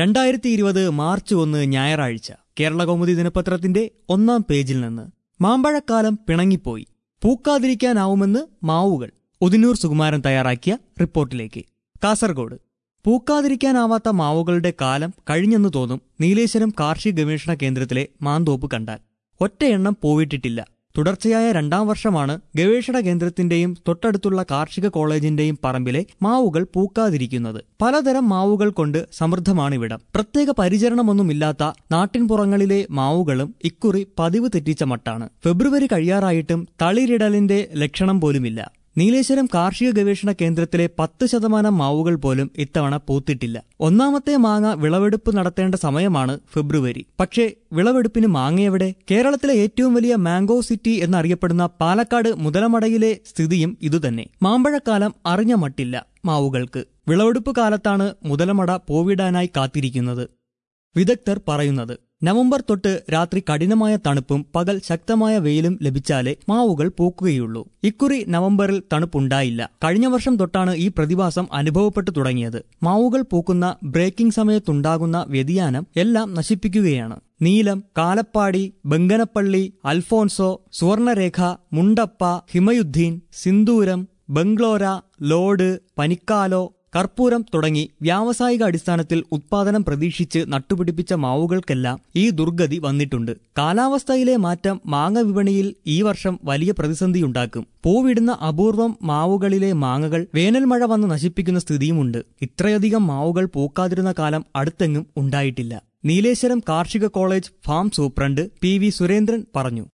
2020 March 1 ഞായറാഴ്ച കേരളകൗമുദി ദിനപത്രത്തിന്റെ 1-ാം പേജിൽ നിന്ന് മാമ്പഴക്കാലം പിണങ്ങിപ്പോയി, പൂക്കാതിരിക്കാനാവുമെന്ന് മാവുകൾ. ഉദിനൂർ സുകുമാരൻ തയ്യാറാക്കിയ റിപ്പോർട്ടിലേക്ക്. കാസർഗോഡ്. പൂക്കാതിരിക്കാനാവാത്ത മാവുകളുടെ കാലം കഴിഞ്ഞെന്ന് തോന്നും നീലേശ്വരം കാർഷിക ഗവേഷണ കേന്ദ്രത്തിലെ മാന്തോപ്പ് കണ്ടാൽ. ഒറ്റയെണ്ണം പോയിട്ടിട്ടില്ല. തുടർച്ചയായ 2-ാം വർഷമാണ് ഗവേഷണ കേന്ദ്രത്തിന്റെയും തൊട്ടടുത്തുള്ള കാർഷിക കോളേജിന്റെയും പറമ്പിലെ മാവുകൾ പൂക്കാതിരിക്കുന്നത്. പലതരം മാവുകൾ കൊണ്ട് സമൃദ്ധമാണിവിടം. പ്രത്യേക പരിചരണമൊന്നുമില്ലാത്ത നാട്ടിൻപുറങ്ങളിലെ മാവുകളും ഇക്കുറി പതിവ് തെറ്റിച്ച മട്ടാണ്. ഫെബ്രുവരി കഴിയാറായിട്ടും തളിരിടലിന്റെ ലക്ഷണം പോലുമില്ല. നീലേശ്വരം കാർഷിക ഗവേഷണ കേന്ദ്രത്തിലെ 10% മാവുകൾ പോലും ഇത്തവണ പൂത്തിട്ടില്ല. ഒന്നാമത്തെ മാങ്ങ വിളവെടുപ്പ് നടത്തേണ്ട സമയമാണ് ഫെബ്രുവരി. പക്ഷേ വിളവെടുപ്പിന് മാങ്ങയെവിടെ? കേരളത്തിലെ ഏറ്റവും വലിയ മാംഗോ സിറ്റി എന്നറിയപ്പെടുന്ന പാലക്കാട് മുതലമടയിലെ സ്ഥിതിയും ഇതുതന്നെ. മാമ്പഴക്കാലം അറിഞ്ഞ മട്ടില്ല മാവുകൾക്ക്. വിളവെടുപ്പ് കാലത്താണ് മുതലമട പൂവിടാനായി കാത്തിരിക്കുന്നത്. വിദഗ്ധർ പറയുന്നത് നവംബർ തൊട്ട് രാത്രി കഠിനമായ തണുപ്പും പകൽ ശക്തമായ വെയിലും ലഭിച്ചാലേ മാവുകൾ പൂക്കുകയുള്ളൂ. ഇക്കുറി നവംബറിൽ തണുപ്പുണ്ടായില്ല. കഴിഞ്ഞ വർഷം തൊട്ടാണ് ഈ പ്രതിഭാസം അനുഭവപ്പെട്ടു തുടങ്ങിയത്. മാവുകൾ പൂക്കുന്ന ബ്രേക്കിംഗ് സമയത്തുണ്ടാകുന്ന വ്യതിയാനം എല്ലാം നശിപ്പിക്കുകയാണ്. നീലം, കാലപ്പാടി, ബങ്കനപ്പള്ളി, അൽഫോൻസോ, സുവർണരേഖ, മുണ്ടപ്പ, ഹിമയുദ്ദീൻ, സിന്ദൂരം, ബംഗ്ലോര, ലോഡ്, പനിക്കാലോ, കർപ്പൂരം തുടങ്ങി വ്യാവസായിക അടിസ്ഥാനത്തിൽ ഉത്പാദനം പ്രതീക്ഷിച്ച് നട്ടുപിടിപ്പിച്ച മാവുകൾക്കെല്ലാം ഈ ദുർഗതി വന്നിട്ടുണ്ട്. കാലാവസ്ഥയിലെ മാറ്റം മാങ്ങ വിപണിയിൽ ഈ വർഷം വലിയ പ്രതിസന്ധിയുണ്ടാക്കും. പൂവിടുന്ന അപൂർവം മാവുകളിലെ മാങ്ങകൾ വേനൽമഴ വന്ന് നശിപ്പിക്കുന്ന സ്ഥിതിയുമുണ്ട്. ഇത്രയധികം മാവുകൾ പൂക്കാതിരുന്ന കാലം അടുത്തെങ്ങും ഉണ്ടായിട്ടില്ല. നീലേശ്വരം കാർഷിക college farm superintendent PV Surendran പറഞ്ഞു.